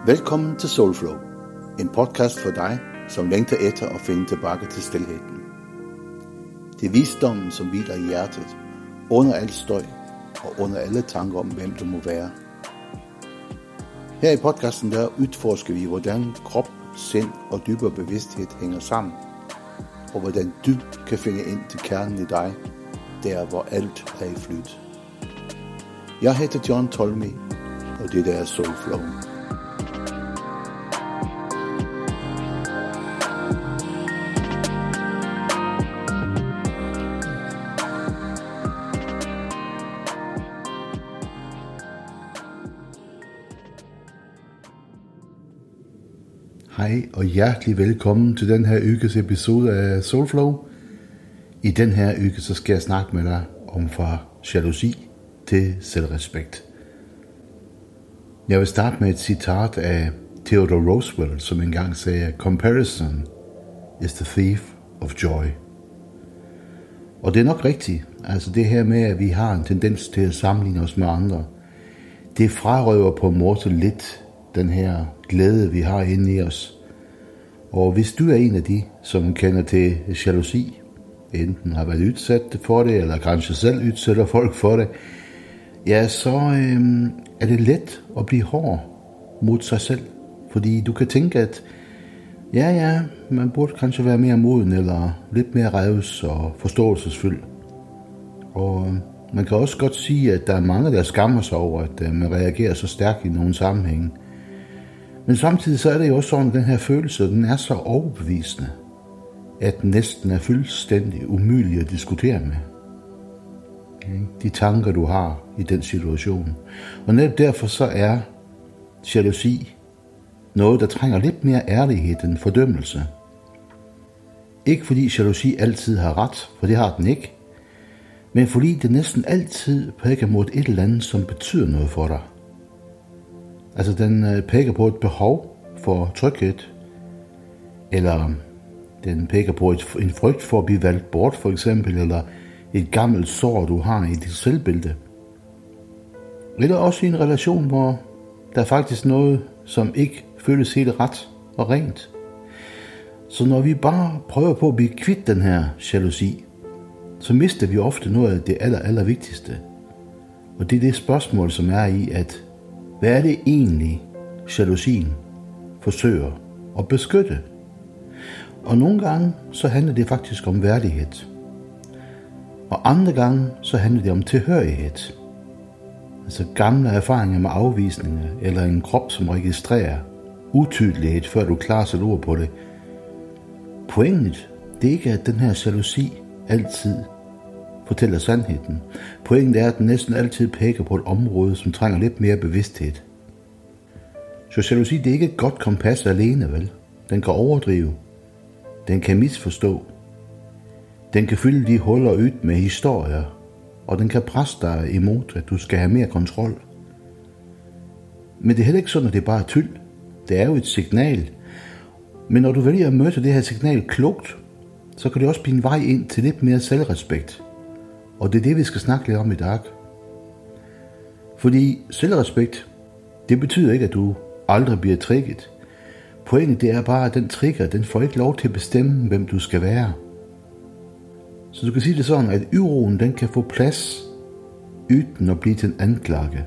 Velkommen til Soulflow, en podcast for dig, som længter efter at finde tilbage til stilheden. Det er visdommen, som hviler i hjertet, under al støj og under alle tanker om, hvem du må være. Her i podcasten der udforsker vi, hvordan krop, sind og dybere bevidsthed hænger sammen, og hvordan du kan finde ind til kernen i dig, der hvor alt er i flyt. Jeg hedder John Tolmi, og det der er Soulflow. Hej og hjertelig velkommen til den her uges episode af Soulflow. I den her uge så skal jeg snakke med dig om fra jalousi til selvrespekt. Jeg vil starte med et citat af Theodore Roosevelt, som engang sagde, "Comparison is the thief of joy." Og det er nok rigtigt. Altså det her med, at vi har en tendens til at sammenligne os med andre, det frarøver på en måde lidt den her glæde, vi har inde i os. Og hvis du er en af de, som kender til jalousi, enten har været udsat for det, eller kanskje selv udsætter folk for det, ja, så er det let at blive hård mod sig selv. Fordi du kan tænke, at man burde kanskje være mere moden, eller lidt mere revs og forståelsesfuld. Og man kan også godt sige, at der er mange, der skammer sig over, at man reagerer så stærkt i nogle sammenhænge. Men samtidig så er det jo også sådan, at den her følelse, den er så overbevisende, at den næsten er fuldstændig umulig at diskutere med. De tanker, du har i den situation. Og netop derfor så er jalousi noget, der trænger lidt mere ærlighed end fordømmelse. Ikke fordi jalousi altid har ret, for det har den ikke, men fordi det næsten altid peger mod et eller andet, som betyder noget for dig. Altså den peger på et behov for tryghed, eller den peger på en frygt for at blive valgt bort for eksempel, eller et gammelt sår, du har i dit selvbillede. Eller også i en relation, hvor der er faktisk noget, som ikke føles helt ret og rent. Så når vi bare prøver på at blive kvidt den her jalousi, så mister vi ofte noget af det aller vigtigste. Og det er det spørgsmål, som er i, at hvad er det egentlig, jalousien forsøger at beskytte? Og nogle gange, så handler det faktisk om værdighed. Og andre gange, så handler det om tilhørighed. Altså gamle erfaringer med afvisninger, eller en krop, som registrerer utydelighed, før du klarer sig ord på det. Pointet, det er ikke, at den her jalousi altid fortæller sandheden. Pointet er, at den næsten altid peger på et område, som trænger lidt mere bevidsthed. Så jalousi, det er ikke et godt kompas alene, vel? Den kan overdrive. Den kan misforstå. Den kan fylde de huller ud med historier, og den kan presse dig imod, at du skal have mere kontrol. Men det er heller ikke sådan, at det bare er tyld. Det er jo et signal. Men når du vælger at møde det her signal klogt, så kan det også blive en vej ind til lidt mere selvrespekt. Og det er det, vi skal snakke lidt om i dag. Fordi selvrespekt, det betyder ikke, at du aldrig bliver trigget. Pointet det er bare, at den trigger, den får ikke lov til at bestemme, hvem du skal være. Så du kan sige det sådan, at uroen, den kan få plads, uden at blive til en anklage.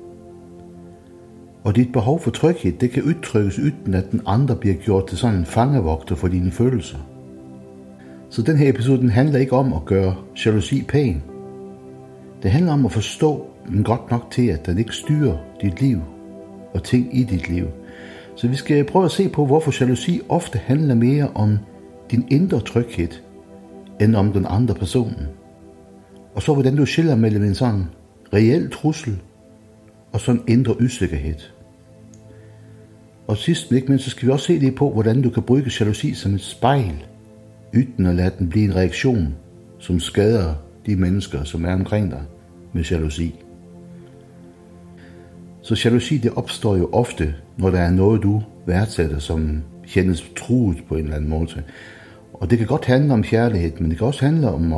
Og dit behov for tryghed, det kan udtrykkes, uden at den andre bliver gjort til sådan en fangevogter for dine følelser. Så den her episode, den handler ikke om at gøre jalousi pæn. Det handler om at forstå den godt nok til, at den ikke styrer dit liv og ting i dit liv. Så vi skal prøve at se på, hvorfor jalousi ofte handler mere om din indre tryghed, end om den andre person. Og så hvordan du skiller mellem en sådan reel trussel og sådan indre usikkerhed. Og sidst men ikke mindst, så skal vi også se det på, hvordan du kan bruge jalousi som et spejl, uden at lade den blive en reaktion, som skader de mennesker, som er omkring dig med jalousi. Så jalousi, det opstår jo ofte, når der er noget, du værdsætter, som kjendes truet på en eller anden måde. Og det kan godt handle om kærlighed, men det kan også handle om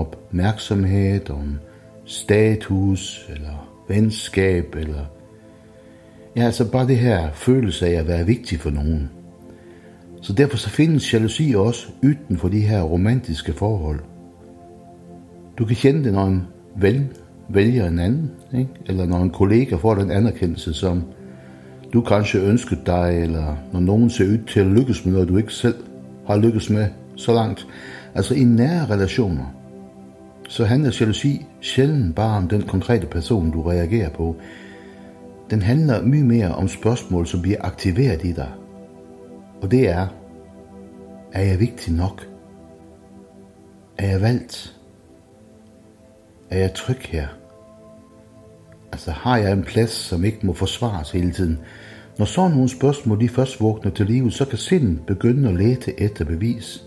opmærksomhed, om status, eller venskab, eller Ja, altså bare det her følelse af at være vigtig for nogen. Så derfor så findes jalousi også uden for de her romantiske forhold. Du kan kende det, når en ven vælger en anden, ikke? Eller når en kollega får den anerkendelse, som du kanskje ønskede dig, eller når nogen ser ud til at lykkes med noget, du ikke selv har lykkes med så langt. Altså i nære relationer, så handler jalousi sjældent bare om den konkrete person, du reagerer på. Den handler mye mere om spørgsmål, som bliver aktiveret i dig. Og det er jeg vigtig nok? Er jeg valgt? Er jeg tryg her? Altså har jeg en plads, som ikke må forsvares hele tiden? Når sådan nogle spørgsmål de først vågner til livet, så kan sindet begynde at lete efter bevis.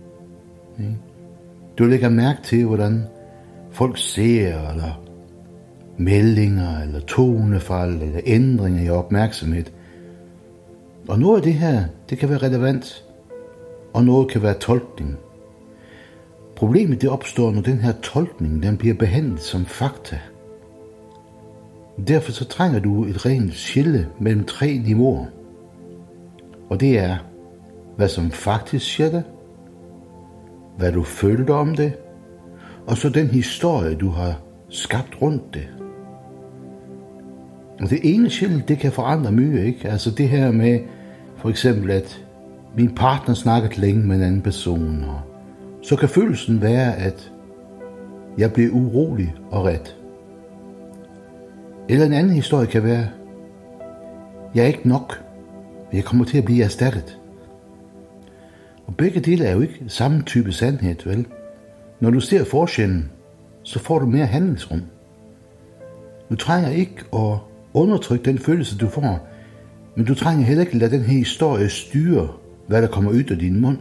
Du lægger mærke til, hvordan folk ser, eller meldinger, eller tonefald, eller ændringer i opmærksomhed. Og noget af det her, det kan være relevant, og noget kan være tolkning. Problemet det opstår, når den her tolkning, den bliver behandlet som fakta. Derfor så trænger du et rent skille mellem 3 niveauer. Og det er, hvad som faktisk skete, hvad du følte om det, og så den historie, du har skabt rundt det. Og det ene skille, det kan forandre mye, ikke? Altså det her med, for eksempel, at min partner snakkede længe med en anden person, og så kan følelsen være, at jeg bliver urolig og ret. Eller en anden historie kan være, jeg er ikke nok, jeg kommer til at blive erstattet. Og begge dele er jo ikke samme type sandhed, vel? Når du ser forskellen, så får du mere handlingsrum. Du trænger ikke at undertrykke den følelse, du får, men du trænger heller ikke at lade den her historie styre, hvad der kommer ud af din mund.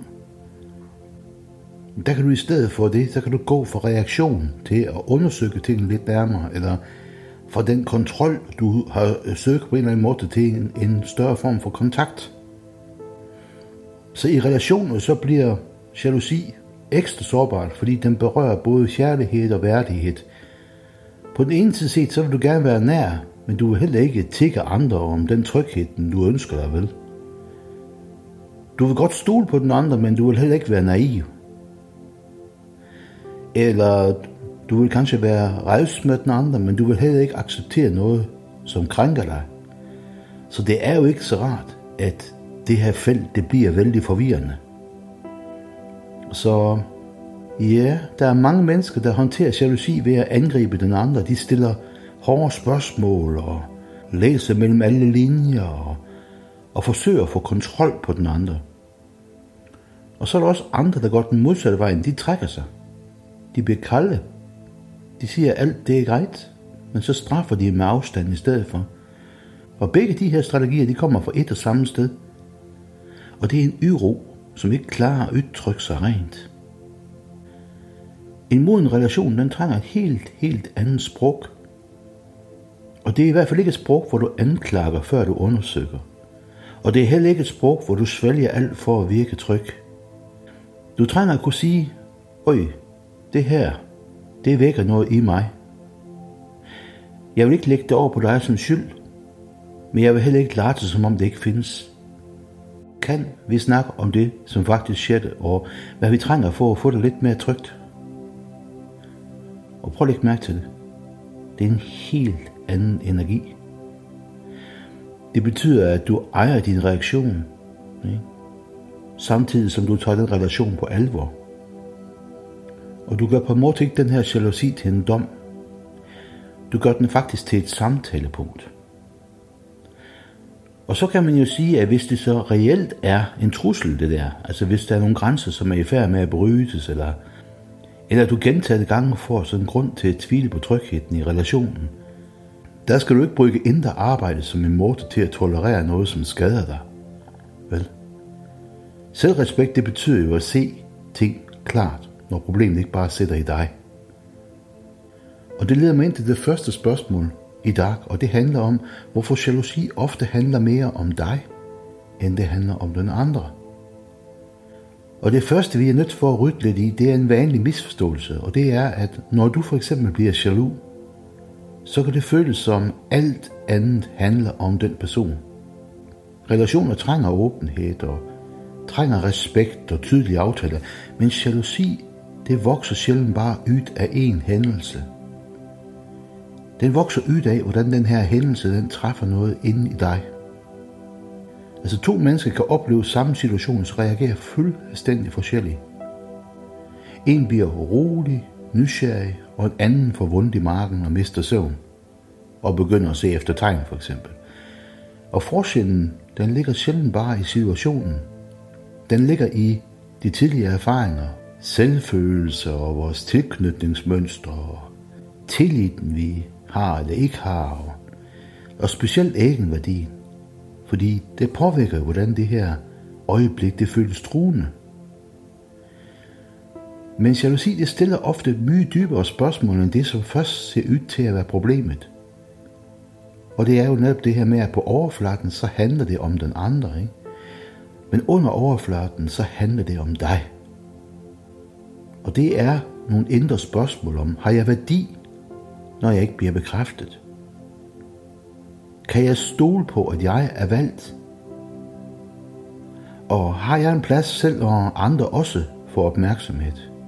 Der kan du i stedet for det, så kan du gå fra reaktion til at undersøge tingene lidt nærmere, eller fra den kontrol, du har søgt på en eller anden måde til en større form for kontakt. Så i relationer, så bliver jalousi ekstra sårbart, fordi den berører både kærlighed og værdighed. På den ene side set, så vil du gerne være nær, men du vil heller ikke tikke andre om den tryghed, du ønsker dig, vel? Du vil godt stole på den andre, men du vil heller ikke være naiv. Eller du vil kanskje være revs med den andre, men du vil heller ikke acceptere noget, som krænker dig. Så det er jo ikke så rart, at det her felt, det bliver vældig forvirrende. Så ja, der er mange mennesker, der håndterer jalousi ved at angribe den andre. De stiller hårde spørgsmål og læser mellem alle linjer og forsøger at få kontrol på den andre. Og så er der også andre, der går den modsatte vej. De trækker sig. De bliver kolde. De siger, at alt det er greit, men så straffer de med afstand i stedet for. Og begge de her strategier, de kommer fra et og samme sted. Og det er en uro, som ikke klarer at udtrykke sig rent. En moden relation, den trænger et helt andet sprog. Og det er i hvert fald ikke et sprog, hvor du anklager, før du undersøger. Og det er heller ikke et sprog, hvor du svælger alt for at virke tryg. Du trænger at kunne sige, øj, det her, det vækker noget i mig. Jeg vil ikke lægge det over på dig som skyld, men jeg vil heller ikke lade det, som om det ikke findes. Kan vi snakke om det, som faktisk skete, og hvad vi trænger for at få det lidt mere trygt? Og prøv at lægge mærke til det. Det er en helt anden energi. Det betyder, at du ejer din reaktion, ikke? Samtidig som du tager den relation på alvor. Og du gør på en måde ikke den her jalousi til en dom. Du gør den faktisk til et samtalepunkt. Og så kan man jo sige, at hvis det så reelt er en trussel, det der, altså hvis der er nogle grænser, som er i færd med at brydes, eller du gentaget gange får sådan en grund til at tvivle på trygheden i relationen, der skal du ikke bruge indre arbejde som en måde til at tolerere noget, som skader dig. Vel? Selvrespekt, det betyder jo at se ting klart, når problemet ikke bare sidder i dig. Og det leder mig ind til det første spørgsmål i dag, og det handler om, hvorfor jalousi ofte handler mere om dig, end det handler om den andre. Og det første, vi er nødt for at rydde lidt i, det er en vanlig misforståelse, og det er, at når du for eksempel bliver jaloux, så kan det føles som alt andet handler om den person. Relationer trænger åbenhed og trænger respekt og tydelige aftaler, men jalousi, det vokser sjældent bare ud af en hændelse. Den vokser ud af, hvordan den her hændelse, den træffer noget inde i dig. Altså 2 mennesker kan opleve samme situation, så reagerer fuldstændig forskelligt. En bliver rolig, nysgerrig, og en anden får vondt i marken og mister søvn, og begynder at se efter tegn for eksempel. Og forskellen, den ligger sjældent bare i situationen. Den ligger i de tidligere erfaringer, selvfølelse og vores tilknytningsmønstre, og tilliden vi har eller ikke har, og specielt egenværdien. Fordi det påvirker, hvordan det her øjeblik, det føles truende. Men jalousi, det stiller ofte mye dybere spørgsmål, end det, som først ser ud til at være problemet. Og det er jo netop det her med, at på overfladen, så handler det om den andre, ikke? Men under overfladen, så handler det om dig. Og det er nogle indre spørgsmål om, har jeg værdi, når jeg ikke bliver bekræftet? Kan jeg stole på, at jeg er valgt? Og har jeg en plads selv, når andre også får opmærksomhed?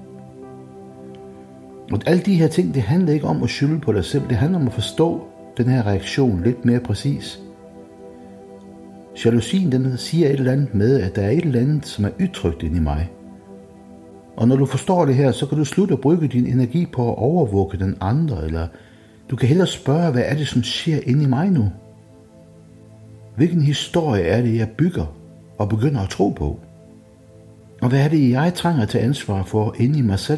Og alle de her ting, det handler ikke om at skylde på dig selv. Det handler om at forstå den her reaktion lidt mere præcis. Jalousien, den siger et eller andet med, at der er et eller andet, som er udtrykt inde i mig. Og når du forstår det her, så kan du slutte at bruge din energi på at overvåge den andre, eller du kan hellere spørge, hvad er det, som sker inde i mig nu? Hvilken historie er det, jeg bygger og begynder at tro på? Og hvad er det, jeg trænger at tage ansvar for inde i mig selv?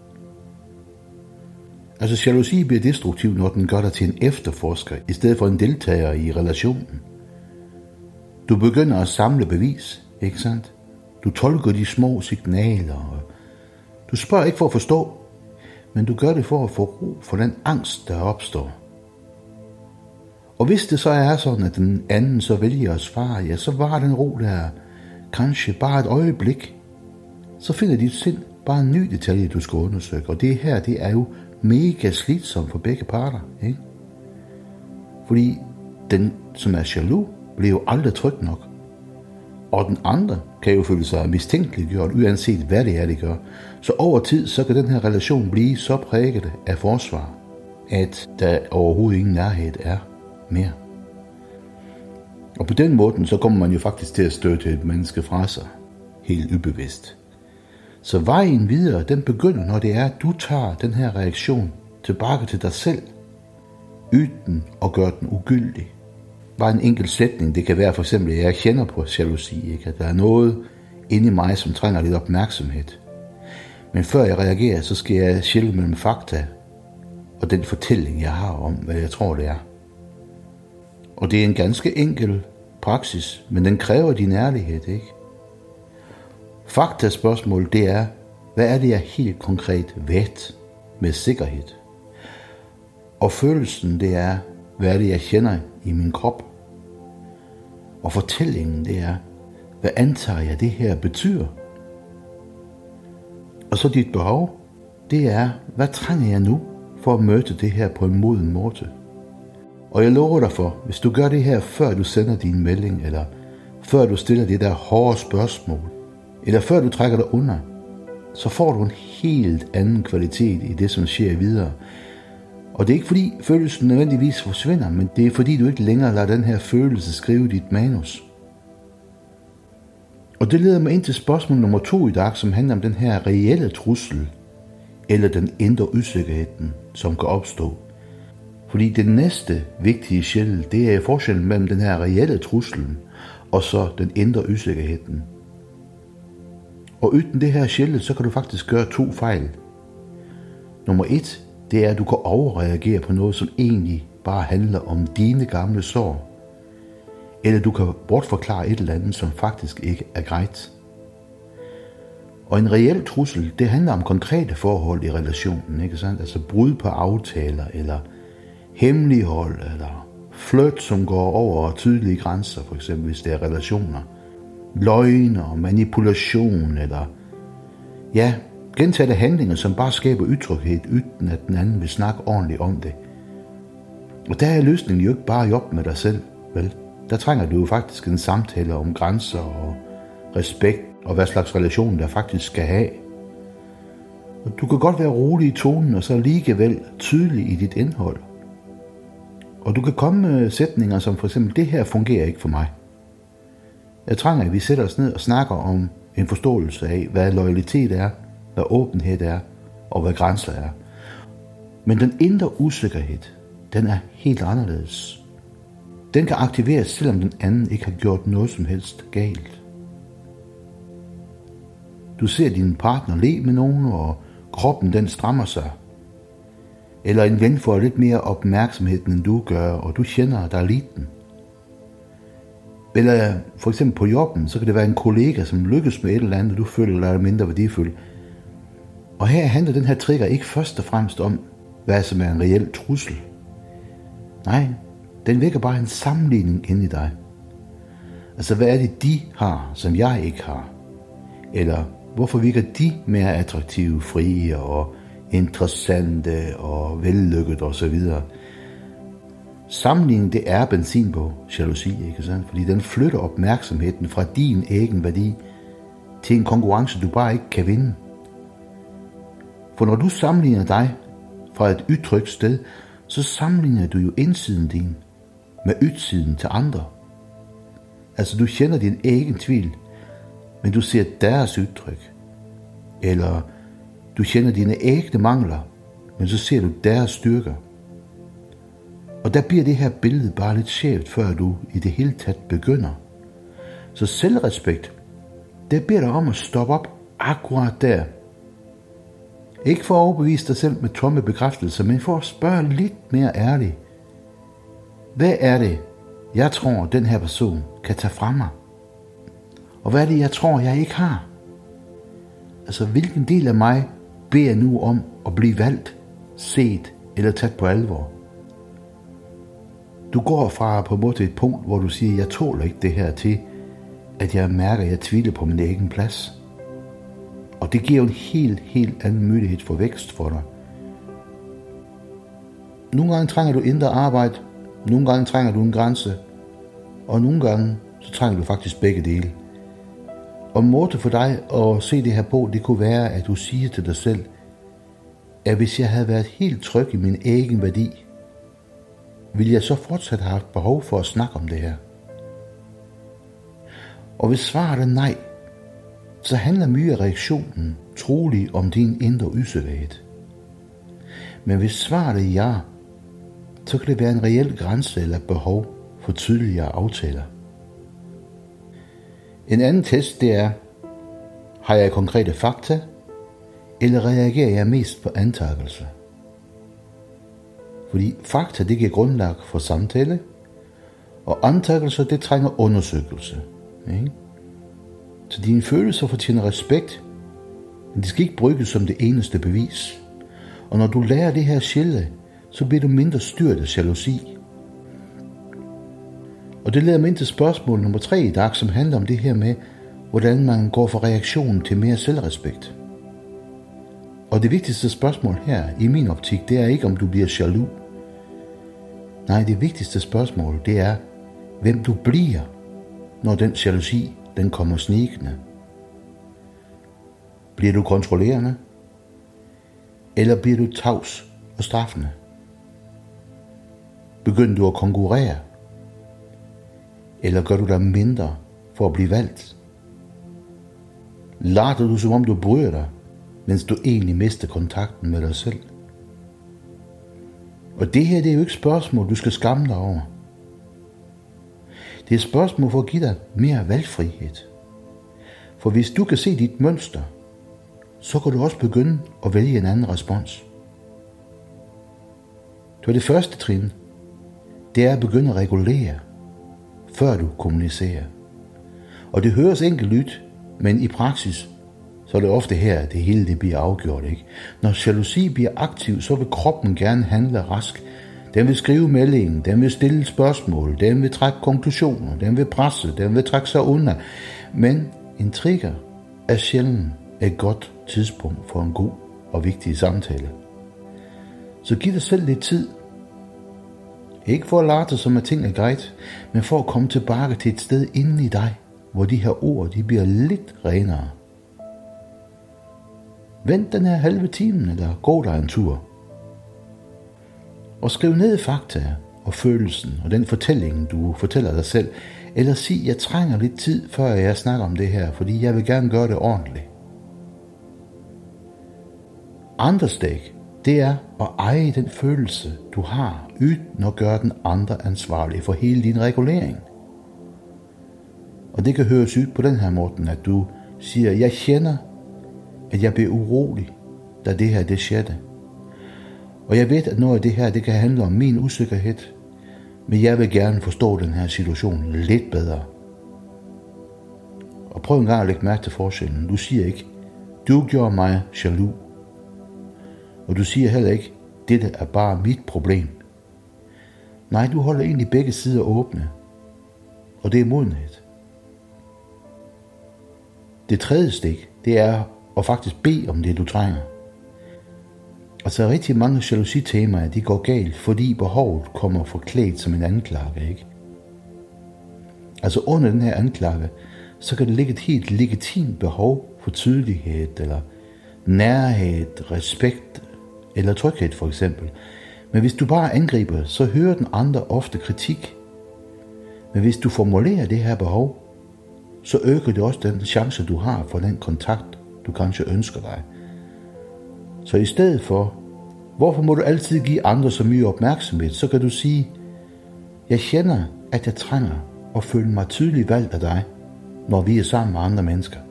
Altså, jalousi bliver destruktiv, når den gør dig til en efterforsker, i stedet for en deltager i relationen. Du begynder at samle bevis, ikke sandt? Du tolker de små signaler, og du spørger ikke for at forstå, men du gør det for at få ro for den angst, der opstår. Og hvis det så er sådan, at den anden så vælger at svare, ja, så var den ro der kanskje bare et øjeblik. Så finder dit sind bare en ny detalje, du skal undersøge. Og det her, det er jo mega slidsomt for begge parter, ikke? Fordi den, som er jaloux, bliver jo aldrig tryg nok. Og den andre kan jo føle sig mistænkeliggjort, uanset hvad det er, de gør. Så over tid, så kan den her relation blive så præget af forsvar, at der overhovedet ingen nærhed er mere. Og på den måde, så kommer man jo faktisk til at støtte et menneske fra sig, helt ubevidst. Så vejen videre, den begynder, når det er, at du tager den her reaktion tilbage til dig selv, uden at gøre den ugyldig. Bare en enkelt sætning, det kan være for eksempel, at jeg kender på jalousi, ikke? At der er noget inde i mig, som trænger lidt opmærksomhed. Men før jeg reagerer, så skal jeg skille mellem fakta og den fortælling, jeg har om, hvad jeg tror, det er. Og det er en ganske enkel praksis, men den kræver din ærlighed, ikke? Faktaspørgsmål, det er, hvad er det, jeg helt konkret ved med sikkerhed? Og følelsen, det er, hvad er det, jeg kender i min krop? Og fortællingen, det er, hvad antager jeg, det her betyder? Og så dit behov, det er, hvad trænger jeg nu for at møde det her på en moden måde? Og jeg lover dig for, hvis du gør det her, før du sender din melding, eller før du stiller det der hårde spørgsmål, eller før du trækker dig under, så får du en helt anden kvalitet i det, som sker videre. Og det er ikke fordi følelsen nødvendigvis forsvinder, men det er fordi du ikke længere lader den her følelse skrive dit manus. Og det leder mig ind til spørgsmål nummer 2 i dag, som handler om den her reelle trussel, eller den indre usikkerheden, som kan opstå. Fordi det næste vigtige skel, det er forskellen mellem den her reelle trussel, og så den indre usikkerheden. Og uden det her skel, så kan du faktisk gøre 2 fejl. Nummer 1, det er, at du kan overreagere på noget, som egentlig bare handler om dine gamle sår. Eller du kan bortforklare et eller andet, som faktisk ikke er greit. Og en reel trussel, det handler om konkrete forhold i relationen, ikke sandt? Altså brud på aftaler, eller hemmelighold, eller flirt, som går over tydelige grænser, for eksempel hvis det er relationer. Løgner, manipulation, eller ja, gentagne handlinger, som bare skaber utryghed, uden at den anden vil snakke ordentligt om det. Og der er løsningen jo ikke bare at jobbe med dig selv, vel? Der trænger du jo faktisk en samtale om grænser og respekt, og hvad slags relation der faktisk skal have. Og du kan godt være rolig i tonen, og så alligevel tydelig i dit indhold. Og du kan komme med sætninger som for eksempel, det her fungerer ikke for mig. Jeg trænger, at vi sætter os ned og snakker om en forståelse af, hvad loyalitet er, hvad åbenhed er, og hvad grænser er. Men den indre usikkerhed, den er helt anderledes. Den kan aktiveres, selvom den anden ikke har gjort noget som helst galt. Du ser din partner le med nogen, og kroppen den strammer sig. Eller en ven får lidt mere opmærksomhed, end du gør, og du kender dig liten. Eller for eksempel på jobben, så kan det være en kollega, som lykkes med et eller andet, og du føler dig mindre værdifuld. Og her handler den her trigger ikke først og fremmest om, hvad som er en reel trussel. Nej, den vækker bare en sammenligning ind i dig. Altså, hvad er det, de har, som jeg ikke har? Eller hvorfor virker de mere attraktive, frie og interessante og vellykket osv.? Sammenligning, det er benzin på jalousi, ikke sandt? Fordi den flytter opmærksomheden fra din egen værdi til en konkurrence, du bare ikke kan vinde. For når du sammenligner dig fra et ytrygt sted, så sammenligner du jo indsiden din med ytsiden til andre. Altså du kender din egen tvivl, men du ser deres udtryk. Eller du kender dine egne mangler, men så ser du deres styrker. Og der bliver det her billede bare lidt skævt, før du i det hele taget begynder. Så selvrespekt, det beder dig om at stoppe op akkurat der. Ikke for at overbevise dig selv med tomme bekræftelser, men for at spørge lidt mere ærligt. Hvad er det, jeg tror, den her person kan tage fra mig? Og hvad er det, jeg tror, jeg ikke har? Altså, hvilken del af mig beder jeg nu om at blive valgt, set eller taget på alvor? Du går fra på en måde til et punkt, hvor du siger, jeg tåler ikke det her, til at jeg mærker, at jeg tvivler på min egen plads. Og det giver jo en helt anden mulighed for vækst for dig. Nogle gange trænger du indre arbejde, nogle gange trænger du en grænse, og nogle gange så trænger du faktisk begge dele. Og måde for dig at se det her på, det kunne være, at du siger til dig selv, at hvis jeg havde været helt tryg i min egen værdi, ville jeg så fortsat have haft behov for at snakke om det her? Og hvis svaret er nej, så handler mye af reaktionen trolig om din indre usikkerhed. Men hvis svaret er ja, så kan det være en reel grænse eller behov for tydeligere aftaler. En anden test, det er, har jeg konkrete fakta, eller reagerer jeg mest på antagelser? Fordi fakta, det giver grundlag for samtale, og antagelser, det trænger undersøgelse. Ikke? Så dine følelser fortjener respekt, men de skal ikke bruges som det eneste bevis. Og når du lærer det her skille, så bliver du mindre styrt af jalousi. Og det leder mig ind til spørgsmål nummer 3 i dag, som handler om det her med, hvordan man går fra reaktionen til mere selvrespekt. Og det vigtigste spørgsmål her, i min optik, det er ikke, om du bliver jaloux. Nej, det vigtigste spørgsmål, det er, hvem du bliver, når den jalousi, den kommer snigende. Bliver du kontrollerende? Eller bliver du tavs og straffende? Begynder du at konkurrere? Eller gør du dig mindre for at blive valgt? Lader du som om du bryder dig, mens du egentlig mister kontakten med dig selv? Og det her, det er jo ikke spørgsmål, du skal skamme dig over. Det er et spørgsmål for at give dig mere valgfrihed. For hvis du kan se dit mønster, så kan du også begynde at vælge en anden respons. Det første trin, det er at begynde at regulere, før du kommunicerer. Og det høres enkelt ud, men i praksis, så er det ofte her, at det hele det bliver afgjort. Ikke? Når jalousi bliver aktiv, så vil kroppen gerne handle rask. Den vil skrive meldingen, den vil stille spørgsmål, den vil trække konklusioner, den vil presse, den vil trække sig under. Men en trigger er sjældent et godt tidspunkt for en god og vigtig samtale. Så giv dig selv lidt tid. Ikke for at lade som at ting er greit, men for at komme tilbage til et sted inde i dig, hvor de her ord de bliver lidt renere. Vent den her halve time, eller gå dig en tur. Og skriv ned fakta og følelsen og den fortælling, du fortæller dig selv. Eller sig, jeg trænger lidt tid, før jeg snakker om det her, fordi jeg vil gerne gøre det ordentligt. Andre steg, det er at eje den følelse, du har, uden at gøre den andre ansvarlig for hele din regulering. Og det kan høres ud på den her måde, at du siger, jeg kender, at jeg bliver urolig, da det her det skete. Og jeg ved, at noget af det her, det kan handle om min usikkerhed, men jeg vil gerne forstå den her situation lidt bedre. Og prøv en gang at lægge mærke til forskellen. Du siger ikke, du gjorde mig jaloux. Og du siger heller ikke, dette er bare mit problem. Nej, du holder egentlig begge sider åbne. Og det er modenhed. Det tredje stik, det er at faktisk bede om det, du trænger. Altså rigtig mange jalousi-temaer, de går galt, fordi behovet kommer forklædt som en anklage, ikke? Altså under den her anklage, så kan det ligge et helt legitimt behov for tydelighed, eller nærhed, respekt, eller tryghed for eksempel. Men hvis du bare angriber, så hører den andre ofte kritik. Men hvis du formulerer det her behov, så øger det også den chance, du har for den kontakt, du kanskje ønsker dig. Så i stedet for, hvorfor må du altid give andre så mye opmærksomhed, så kan du sige, jeg kender, at jeg trænger og føler mig tydeligt valgt af dig, når vi er sammen med andre mennesker.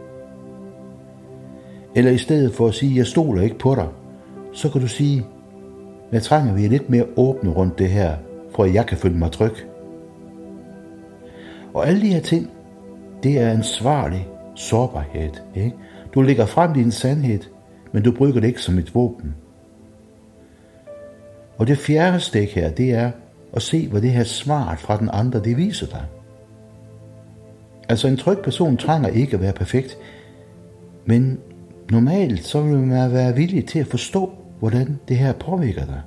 Eller i stedet for at sige, jeg stoler ikke på dig, så kan du sige, jeg trænger vi er lidt mere åbne rundt det her, for at jeg kan føle mig tryg. Og alle de her ting, det er ansvarlig sårbarhed, ikke? Du lægger frem din sandhed, men du bruger det ikke som et våben. Og det fjerde stik her, det er at se, hvad det her svar fra den andre, det viser dig. Altså en tryg person trænger ikke at være perfekt, men normalt så vil man være villig til at forstå, hvordan det her påvirker dig.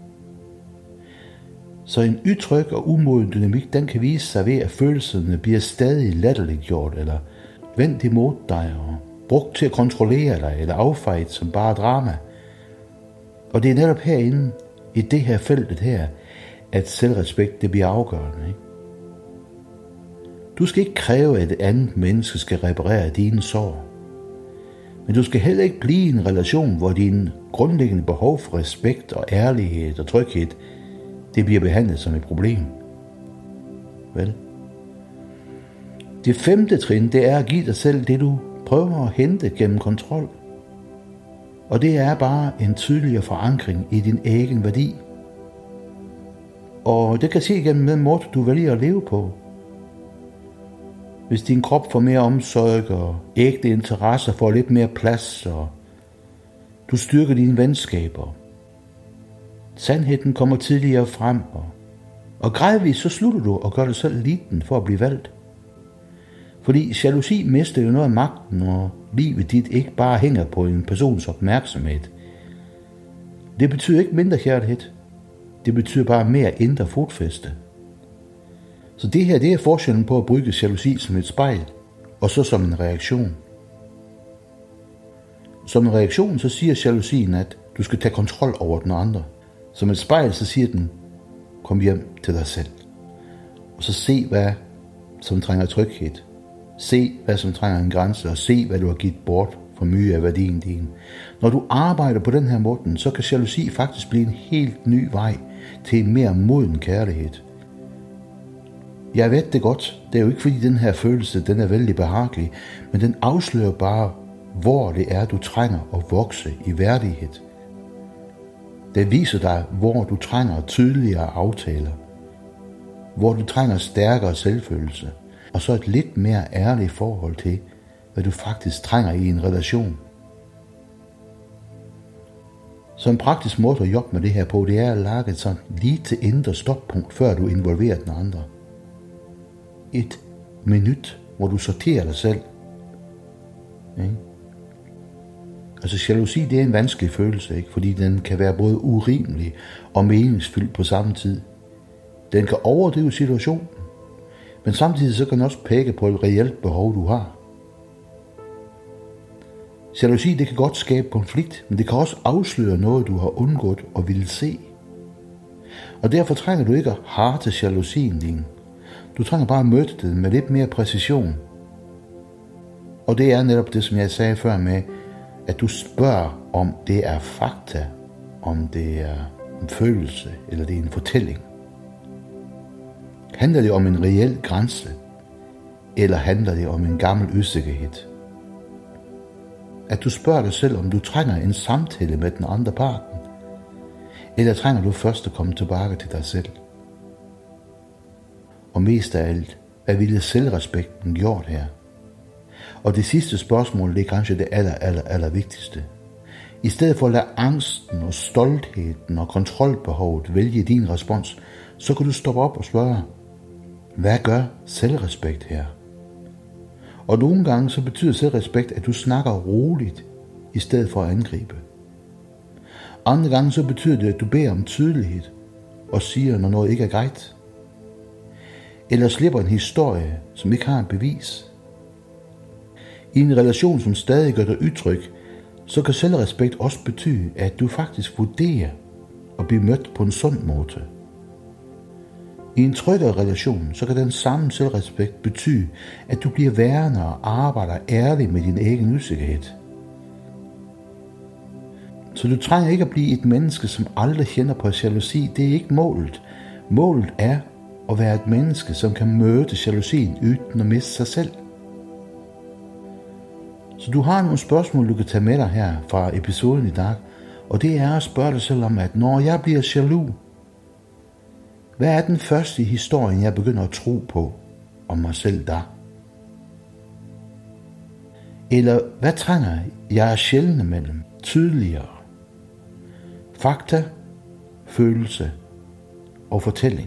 Så en utryg og umoden dynamik, den kan vise sig ved, at følelserne bliver stadig latterliggjort, eller vendt imod dig, og brugt til at kontrollere dig, eller affejet som bare drama. Og det er netop herinde, i det her feltet her, at selvrespekt det bliver afgørende, ikke? Du skal ikke kræve, at et andet menneske skal reparere dine sår. Men du skal heller ikke blive i en relation, hvor dine grundlæggende behov for respekt og ærlighed og tryghed, det bliver behandlet som et problem. Vel? Det femte trin, det er at give dig selv det, du prøver at hente gennem kontrol. Og det er bare en tydeligere forankring i din egen værdi. Og det kan ske gennem den måde, du vælger at leve på. Hvis din krop får mere omsorg og ægte interesser får lidt mere plads, og du styrker dine venskaber. Sandheden kommer tidligere frem, og gradvist så slutter du og gør dig selv liten for at blive valgt. Fordi jalousi mister jo noget af magten, når livet dit ikke bare hænger på en persons opmærksomhed. Det betyder ikke mindre kærlighed. Det betyder bare mere indre fodfæste. Så det her, det er forskellen på at bruge jalousi som et spejl, og så som en reaktion. Som en reaktion, så siger jalousien, at du skal tage kontrol over den andre. Som et spejl, så siger den, kom hjem til dig selv. Og så se, hvad som trænger tryghed. Se, hvad som trænger en grænse, og se, hvad du har givet bort for mye af værdien din. Når du arbejder på den her måde, så kan jalousi faktisk blive en helt ny vej til en mere moden kærlighed. Jeg ved det godt, det er jo ikke fordi den her følelse, den er vældig behagelig, men den afslører bare, hvor det er, du trænger at vokse i værdighed. Den viser dig, hvor du trænger tydeligere aftaler, hvor du trænger stærkere selvfølelse, og så et lidt mere ærligt forhold til, hvad du faktisk trænger i en relation. Så en praktisk måde at jobbe med det her på, det er at lage et sådan lige til indre stoppunkt, før du involverer den andre. Et minut, hvor du sorterer dig selv. Ikke? Altså jalousi, det er en vanskelig følelse, ikke? Fordi den kan være både urimelig og meningsfyldt på samme tid. Den kan overdrive situationen, men samtidig så kan den også pege på et reelt behov, du har. Jalousi, det kan godt skabe konflikt, men det kan også afsløre noget, du har undgået og ville se. Og derfor trænger du ikke at harte jalousien din. Du trænger bare at møde den med lidt mere præcision. Og det er netop det, som jeg sagde før med, at du spørger, om det er fakta, om det er en følelse, eller det er en fortælling. Handler det om en reel grænse, eller handler det om en gammel usikkerhed? At du spørger dig selv, om du trænger en samtale med den andre parten, eller trænger du først at komme tilbage til dig selv? Og mest af alt, hvad ville selvrespekten gjort her? Og det sidste spørgsmål, det er kanskje det aller vigtigste. I stedet for at lade angsten og stoltheden og kontrolbehovet vælge din respons, så kan du stoppe op og spørge, hvad gør selvrespekt her? Og nogle gange så betyder selvrespekt, at du snakker roligt, i stedet for at angribe. Andre gange så betyder det, at du beder om tydelighed, og siger, når noget ikke er greit. Eller slipper en historie, som ikke har en bevis. I en relation, som stadig gør dig utryg, så kan selvrespekt også betyde, at du faktisk vurderer at blive mødt på en sund måde. I en tryggere relation, så kan den samme selvrespekt betyde, at du bliver værende og arbejder ærligt med din egen usikkerhed. Så du trænger ikke at blive et menneske, som aldrig kender på jalousi. Det er ikke målet. Målet er at være et menneske, som kan møde jalousien uden at miste sig selv. Så du har nogle spørgsmål, du kan tage med dig her fra episoden i dag, og det er at spørge dig selv om, at når jeg bliver jaloux, hvad er den første historie, jeg begynder at tro på om mig selv da? Eller hvad trænger jeg at skelne mellem tydeligere? Fakta, følelse og fortælling.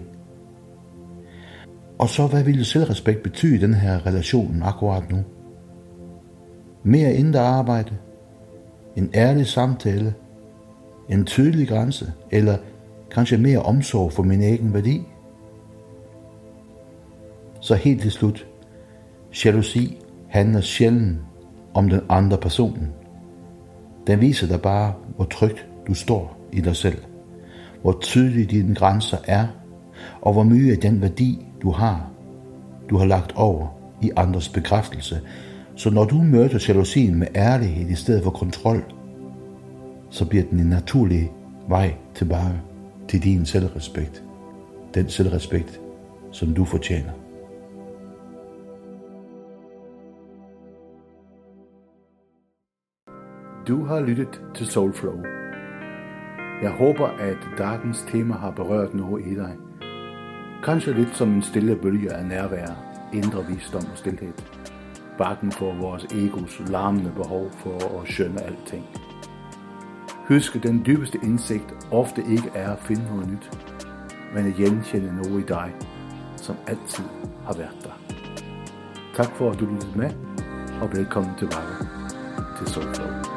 Og så hvad ville selvrespekt betyde i den her relation akkurat nu? Mere indre arbejde, en ærlig samtale, en tydelig grænse, eller kanskje mere omsorg for min egen værdi? Så helt til slut, jalousi handler sjældent om den andre person. Den viser dig bare, hvor trygt du står i dig selv, hvor tydelige dine grænser er, og hvor mye af den værdi, du har lagt over i andres bekræftelse. Så når du møder jalousien med ærlighed i stedet for kontrol, så bliver den en naturlig vej tilbage til din selvrespekt. Den selvrespekt, som du fortjener. Du har lyttet til Soulflow. Jeg håber, at dagens tema har berørt noget i dig. Kanskje lidt som en stille bølge af nærvær, indre visdom og stilhed. Bakken for vores egos larmende behov for at skønne alting. Husk, at den dybeste indsigt ofte ikke er at finde noget nyt, men at genkende noget i dig, som altid har været der. Tak for at du lyttede med, og velkommen tilbage til Soulflow.